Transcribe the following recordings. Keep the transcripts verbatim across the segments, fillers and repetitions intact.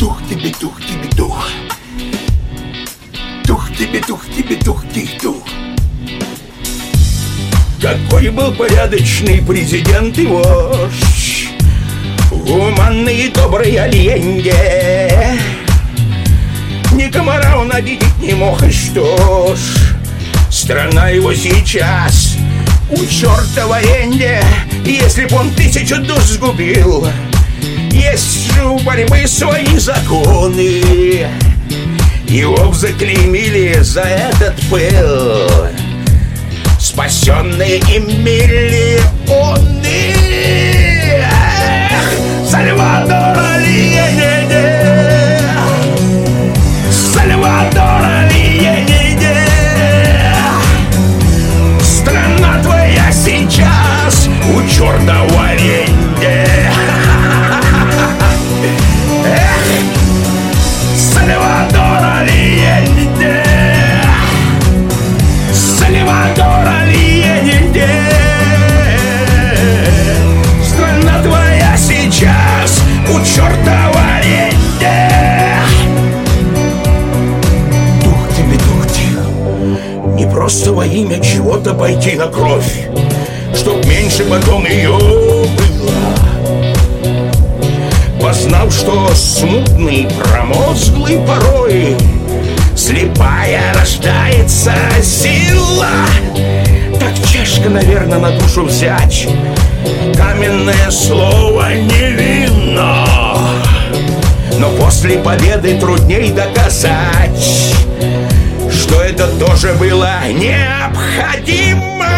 Тух тебе, тух тебе, тух. Тух тебе, тух тебе, тух, тих, тух. Какой был порядочный президент и вождь, гуманный и добрый Альенде. Ни комара он обидеть не мог, и что ж, страна его сейчас у черта в аренде. Если б он тысячу душ сгубил, есть же у борьбы свои законы. Его б заклеймили за этот пыл спасенные им миллионы. Эх, Сальвадор Альенде, Сальвадор Альенде, страна твоя сейчас у черта в аренде. Эх, Сальвадор Альенде, Сальвадор Альенде, страна твоя сейчас у черта в аренде. Дух тебе, дух тих, не просто во имя чего-то пойти на кровь, чтоб меньше потом ее было. Познав, что смутный, промозглый порой слепая рождается сила, так тяжко, наверное, на душу взять каменное слово невинно. Но после победы трудней доказать, что это тоже было необходимо.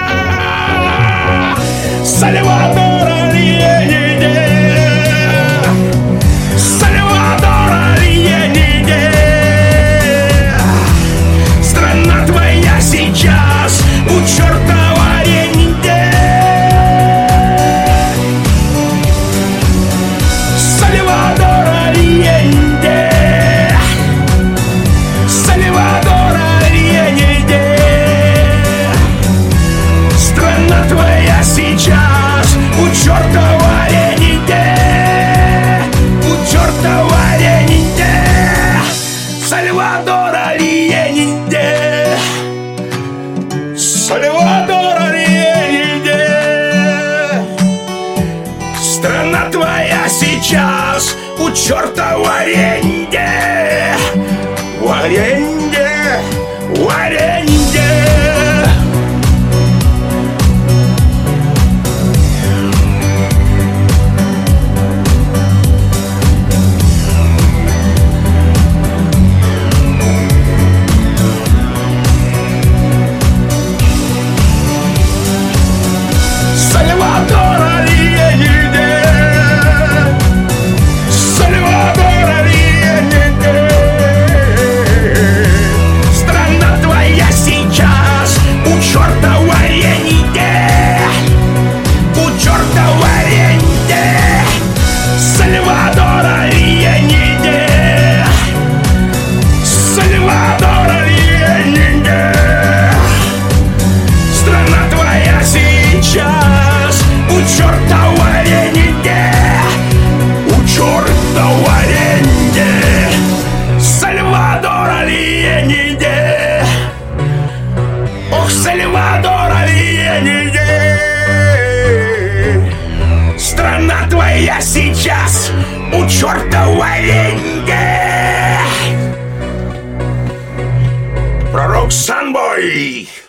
Сальвадор Альенде, Сальвадор Альенде, страна твоя сейчас у черта в аренде. Сальвадор Альенде, Сальвадор Альенде, страна твоя сейчас у черта в аренде. У черта в аренде. Сальвадор Альенде, Сальвадор Альенде, страна твоя сейчас у черта в аренде. В аренде, в аренде. Сальвадор Альенде, Сальвадор Альенде, страна твоя сейчас у черта в аренде. У черта в аренде. Сальвадор Альенде, Сальвадор Альенде, страна твоя сейчас у черта в аренде. У черта в аренде. Сальвадор Альенде. Ох, Сальвадор Альенде, страна твоя сейчас у черта в аренде. Пророк Санбой.